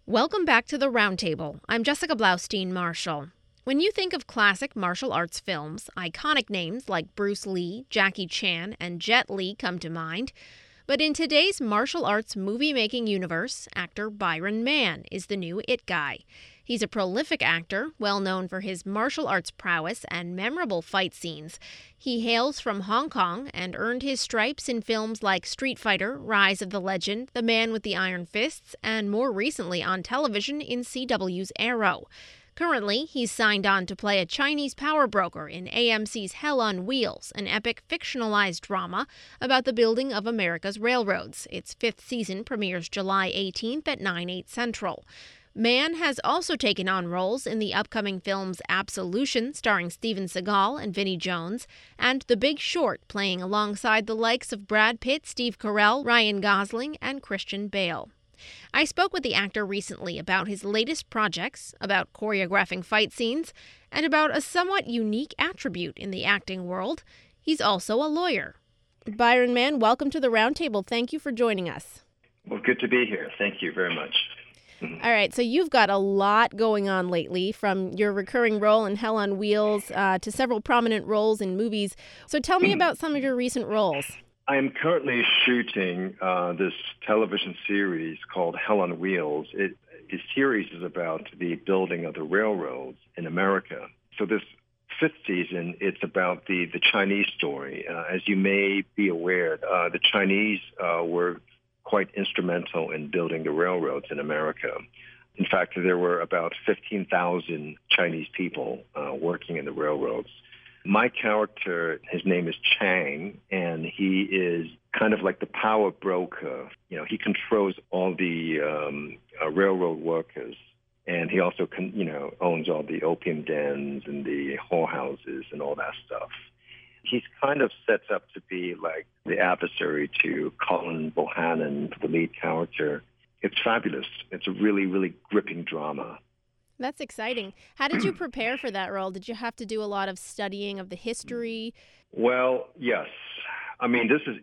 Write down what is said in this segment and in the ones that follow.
Welcome back to the Roundtable. I'm Jessica Blaustein-Marshall. When you think of classic martial arts films, iconic names like Bruce Lee, Jackie Chan, and Jet Li come to mind. But in today's martial arts movie-making universe, actor Byron Mann is the new it guy. He's a prolific actor, well known for his martial arts prowess and memorable fight scenes. He hails from Hong Kong and earned his stripes in films like Street Fighter, Rise of the Legend, The Man with the Iron Fists, and more recently on television in CW's Arrow. Currently, he's signed on to play a Chinese power broker in AMC's Hell on Wheels, an epic fictionalized drama about the building of America's railroads. Its fifth season premieres July 18th at 9/8 Central. Mann has also taken on roles in the upcoming films Absolution, starring Steven Seagal and Vinnie Jones, and The Big Short, playing alongside the likes of Brad Pitt, Steve Carell, Ryan Gosling, and Christian Bale. I spoke with the actor recently about his latest projects, about choreographing fight scenes, and about a somewhat unique attribute in the acting world. He's also a lawyer. Byron Mann, welcome to the Roundtable. Thank you for joining us. Well, good to be here. Thank you very much. All right, so you've got a lot going on lately, from your recurring role in Hell on Wheels to several prominent roles in movies. So tell me about some of your recent roles. I am currently shooting this television series called Hell on Wheels. The series is about the building of the railroads in America. So this fifth season, it's about the Chinese story. As you may be aware, the Chinese were quite instrumental in building the railroads in America. In fact, there were about 15,000 Chinese people working in the railroads. My character, his name is Chang, and he is kind of like the power broker. You know, he controls all the railroad workers, and he also, owns all the opium dens and the whorehouses and all that stuff. He's kind of set up to be like the adversary to Colin Bohannon, the lead character. It's fabulous. It's a really, really gripping drama. That's exciting. How did you prepare for that role? Did you have to do a lot of studying of the history? Well, yes. I mean, this is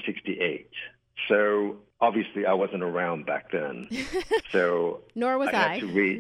1868. So obviously I wasn't around back then. So Nor was I. I had to read.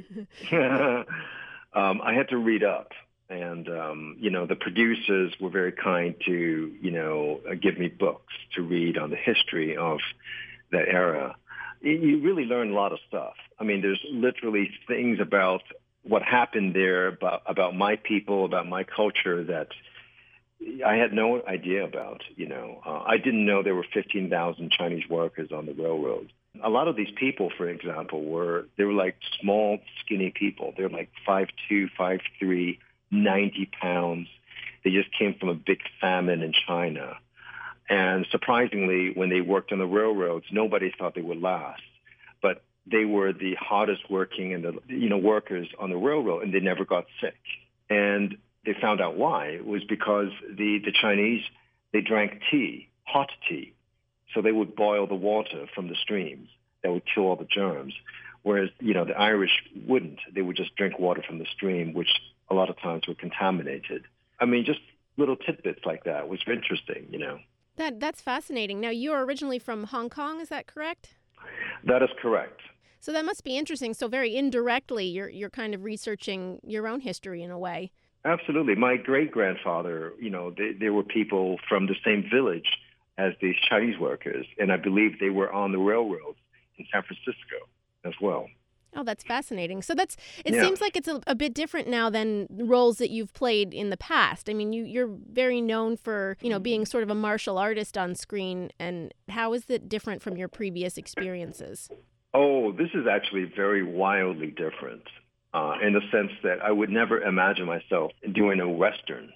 I had to read up. And, the producers were very kind to, give me books to read on the history of that era. You really learn a lot of stuff. I mean, there's literally things about what happened there, about my people, about my culture that I had no idea about, I didn't know there were 15,000 Chinese workers on the railroad. A lot of these people, for example, they were like small, skinny people. They're like 5'2", 5'3", 90 pounds. They just came from a big famine in China. And surprisingly, when they worked on the railroads, nobody thought they would last. But they were the hardest working and the workers on the railroad, and they never got sick. And they found out why. It was because the Chinese, they drank tea, hot tea. So they would boil the water from the streams that would kill all the germs. Whereas, the Irish wouldn't. They would just drink water from the stream, which a lot of times were contaminated. I mean, just little tidbits like that was interesting, That's fascinating. Now, you're originally from Hong Kong, is that correct? That is correct. So that must be interesting. So very indirectly, you're kind of researching your own history in a way. Absolutely. My great-grandfather, they were people from the same village as these Chinese workers, and I believe they were on the railroads in San Francisco as well. Oh, that's fascinating. So it seems like it's a bit different now than roles that you've played in the past. I mean, you're very known for, being sort of a martial artist on screen. And how is it different from your previous experiences? Oh, this is actually very wildly different in the sense that I would never imagine myself doing a Western,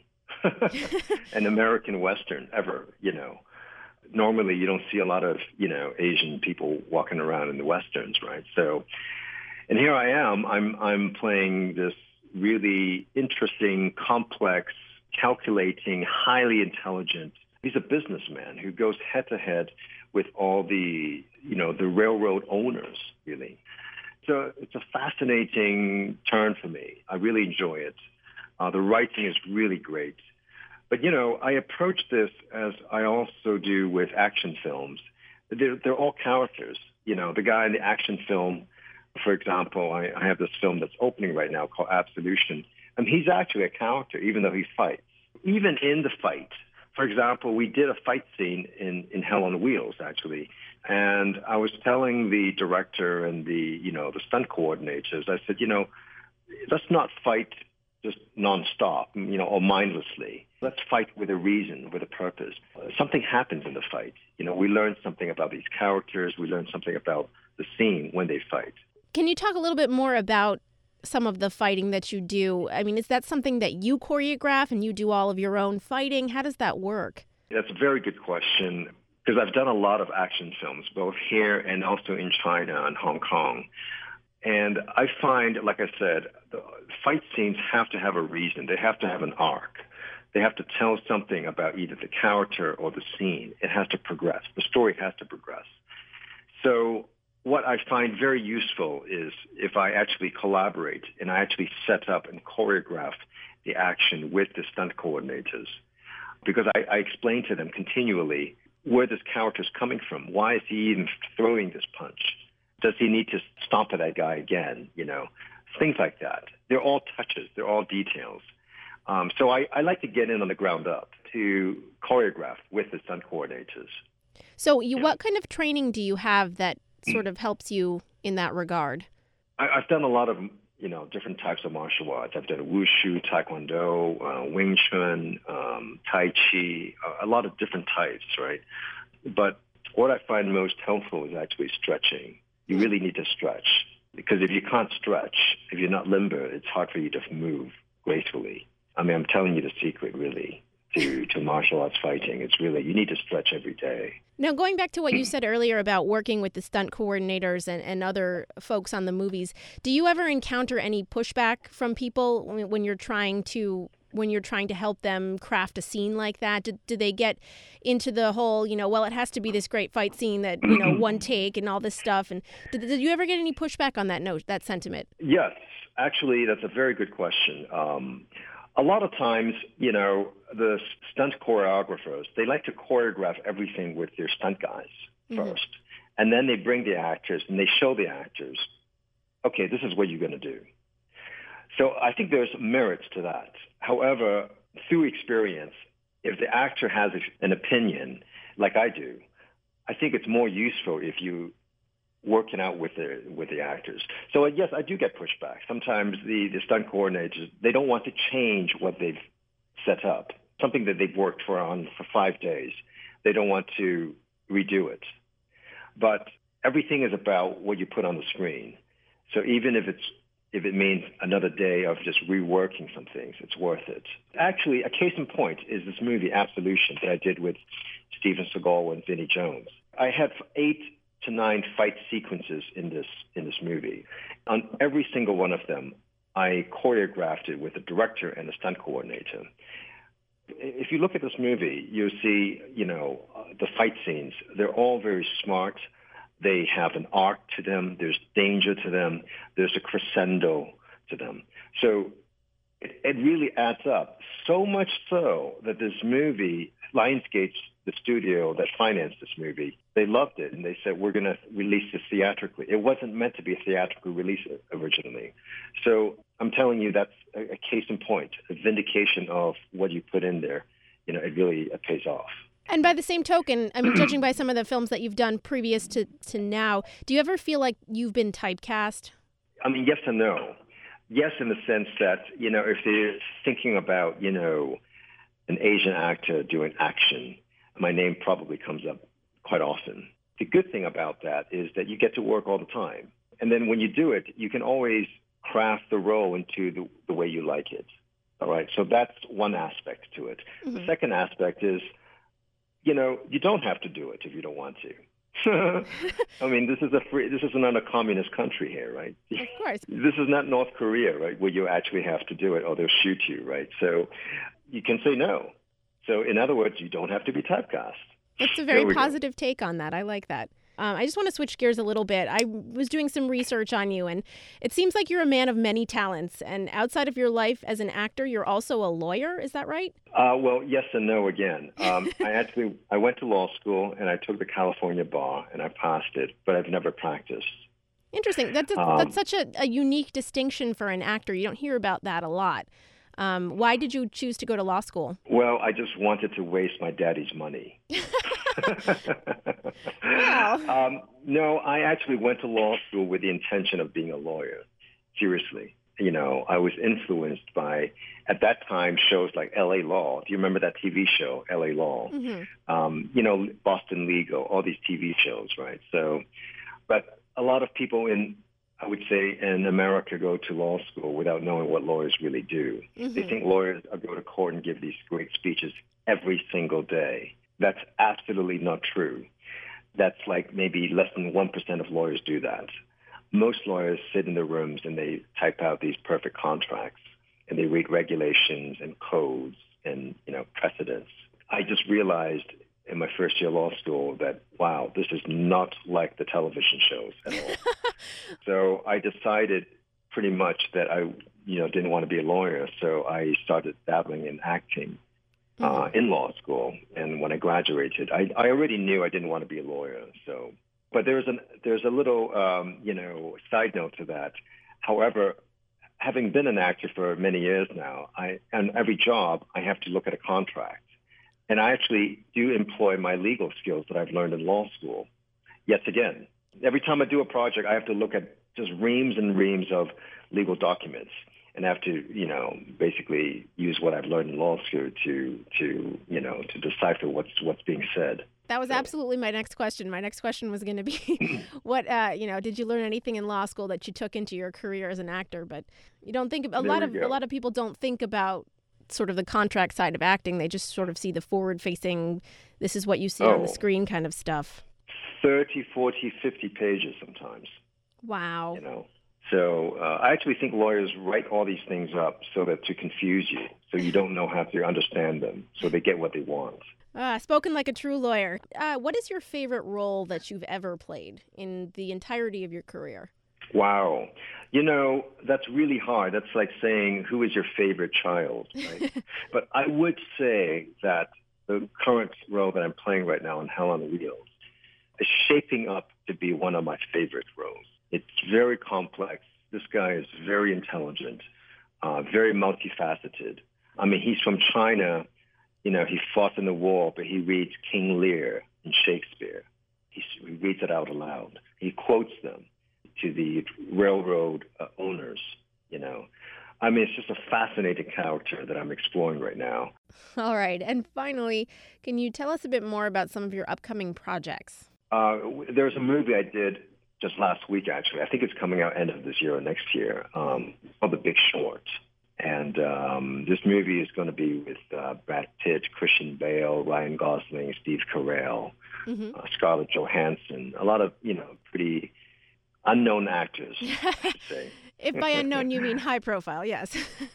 an American Western ever, Normally, you don't see a lot of, Asian people walking around in the Westerns, right? So, and here I am. I'm playing this really interesting, complex, calculating, highly intelligent. He's a businessman who goes head to head with all the railroad owners, really. So it's a fascinating turn for me. I really enjoy it. The writing is really great. But, I approach this as I also do with action films. They're all characters. The guy in the action film For example, I have this film that's opening right now called Absolution, and he's actually a character, even though he fights. Even in the fight, for example, we did a fight scene in Hell on Wheels, actually, and I was telling the director and the stunt coordinators, I said, let's not fight just nonstop, or mindlessly. Let's fight with a reason, with a purpose. Something happens in the fight. We learn something about these characters. We learn something about the scene when they fight. Can you talk a little bit more about some of the fighting that you do? I mean, is that something that you choreograph and you do all of your own fighting? How does that work? That's a very good question, because I've done a lot of action films, both here and also in China and Hong Kong. And I find, like I said, the fight scenes have to have a reason. They have to have an arc. They have to tell something about either the character or the scene. It has to progress. The story has to progress. So what I find very useful is if I actually collaborate and I actually set up and choreograph the action with the stunt coordinators, because I explain to them continually where this character is coming from. Why is he even throwing this punch? Does he need to stomp at that guy again? Things like that. They're all touches. They're all details. So I like to get in on the ground up to choreograph with the stunt coordinators. So what kind of training do you have that sort of helps you in that regard? I've done a lot of, different types of martial arts. I've done wushu, taekwondo, Wing Chun, Tai Chi, a lot of different types, right? But what I find most helpful is actually stretching. You really need to stretch, because if you can't stretch, if you're not limber, it's hard for you to move gracefully. I mean, I'm telling you the secret, really, to martial arts fighting. It's really, you need to stretch every day. Now, going back to what you said earlier about working with the stunt coordinators and other folks on the movies, do you ever encounter any pushback from people when you're trying to help them craft a scene like that? Do they get into the whole, well, it has to be this great fight scene that, one take and all this stuff? And did you ever get any pushback on that sentiment? Yes. Actually, that's a very good question. A lot of times, the stunt choreographers, they like to choreograph everything with their stunt guys first. And then they bring the actors and they show the actors, okay, this is what you're going to do. So I think there's merits to that. However, through experience, if the actor has an opinion, like I do, I think it's more useful if you working out with the actors. So yes, I do get pushback. Sometimes the stunt coordinators, they don't want to change what they've set up, something that they've worked for 5 days. They don't want to redo it. But everything is about what you put on the screen. So even if it means another day of just reworking some things, it's worth it. Actually, a case in point is this movie, Absolution, that I did with Steven Seagal and Vinnie Jones. I had 8 to 9 fight sequences in this movie. On every single one of them, I choreographed it with the director and the stunt coordinator. If you look at this movie, you'll see, the fight scenes. They're all very smart. They have an arc to them. There's danger to them. There's a crescendo to them. So it really adds up. So much so that this movie, Lionsgate, the studio that financed this movie, they loved it, and they said, we're going to release this theatrically. It wasn't meant to be a theatrical release originally. So I'm telling you, that's a case in point, a vindication of what you put in there. It really pays off. And by the same token, I mean, judging by some of the films that you've done previous to now, do you ever feel like you've been typecast? I mean, yes and no. Yes, in the sense that, if they're thinking about, an Asian actor doing action, my name probably comes up quite often. The good thing about that is that you get to work all the time. And then when you do it, you can always craft the role into the way you like it. All right. So that's one aspect to it. Mm-hmm. The second aspect is, you don't have to do it if you don't want to. I mean, this is not a communist country here, right? Of course. This is not North Korea, right, where you actually have to do it or they'll shoot you, right? So you can say no. So in other words, you don't have to be typecast. That's a very positive take on that. I like that. I just want to switch gears a little bit. I was doing some research on you, and it seems like you're a man of many talents. And outside of your life as an actor, you're also a lawyer. Is that right? Well, yes and no again. I went to law school, and I took the California bar, and I passed it, but I've never practiced. Interesting. That's such a unique distinction for an actor. You don't hear about that a lot. Why did you choose to go to law school? Well, I just wanted to waste my daddy's money. Wow. No, I actually went to law school with the intention of being a lawyer. Seriously. I was influenced by, at that time, shows like L.A. Law. Do you remember that TV show, L.A. Law? Mm-hmm. Boston Legal, all these TV shows, right? So, but a lot of people I would say, in America go to law school without knowing what lawyers really do. Mm-hmm. They think lawyers go to court and give these great speeches every single day. That's absolutely not true. That's like maybe less than 1% of lawyers do that. Most lawyers sit in their rooms and they type out these perfect contracts and they read regulations and codes and, precedents. I just realized in my first year of law school that, wow, this is not like the television shows at all. So I decided pretty much that I, didn't want to be a lawyer. So I started dabbling in acting in law school. And when I graduated, I already knew I didn't want to be a lawyer. So, but there's a little, side note to that. However, having been an actor for many years now, on every job, I have to look at a contract. And I actually do employ my legal skills that I've learned in law school. Yet again, every time I do a project, I have to look at just reams and reams of legal documents and have to, basically use what I've learned in law school to decipher what's being said. That was absolutely my next question. My next question was going to be, what, did you learn anything in law school that you took into your career as an actor? But you don't think a lot of people don't think about sort of the contract side of acting. They just sort of see the forward-facing, this is what you see on the screen kind of stuff. 30, 40, 50 pages sometimes. Wow. So I actually think lawyers write all these things up so that to confuse you, so you don't know how to understand them, so they get what they want. Spoken like a true lawyer. What is your favorite role that you've ever played in the entirety of your career? Wow. That's really hard. That's like saying, who is your favorite child, right? But I would say that the current role that I'm playing right now in Hell on Wheels is shaping up to be one of my favorite roles. It's very complex. This guy is very intelligent, very multifaceted. I mean, he's from China. He fought in the war, but he reads King Lear in Shakespeare. He reads it out aloud. He quotes them to the railroad owners, I mean, it's just a fascinating character that I'm exploring right now. All right. And finally, can you tell us a bit more about some of your upcoming projects? There's a movie I did just last week, actually. I think it's coming out end of this year or next year, called The Big Short. And this movie is going to be with Brad Pitt, Christian Bale, Ryan Gosling, Steve Carell, Scarlett Johansson, a lot of, pretty unknown actors, I should say. If by unknown you mean high profile, yes.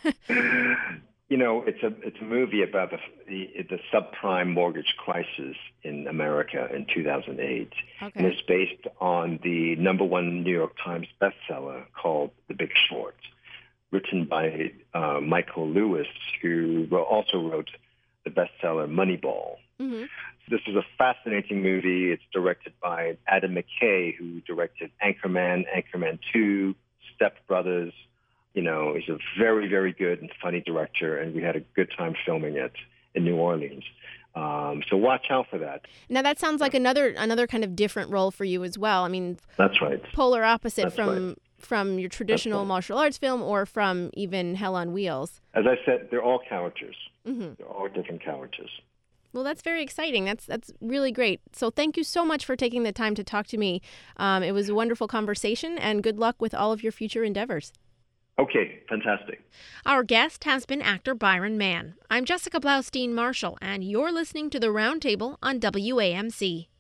It's a movie about the subprime mortgage crisis in America in 2008. Okay. And it's based on the #1 New York Times bestseller called The Big Short, written by Michael Lewis, who also wrote the bestseller Moneyball. Mm-hmm. This is a fascinating movie. It's directed by Adam McKay, who directed Anchorman, Anchorman 2, Step Brothers. He's a very, very good and funny director, and we had a good time filming it in New Orleans. So watch out for that. Now that sounds like another kind of different role for you as well. I mean, that's right. Polar opposite from your traditional martial arts film or from even Hell on Wheels. As I said, they're all characters. Mm-hmm. They're all different characters. Well, that's very exciting. That's really great. So thank you so much for taking the time to talk to me. It was a wonderful conversation, and good luck with all of your future endeavors. Okay, fantastic. Our guest has been actor Byron Mann. I'm Jessica Blaustein Marshall, and you're listening to The Roundtable on WAMC.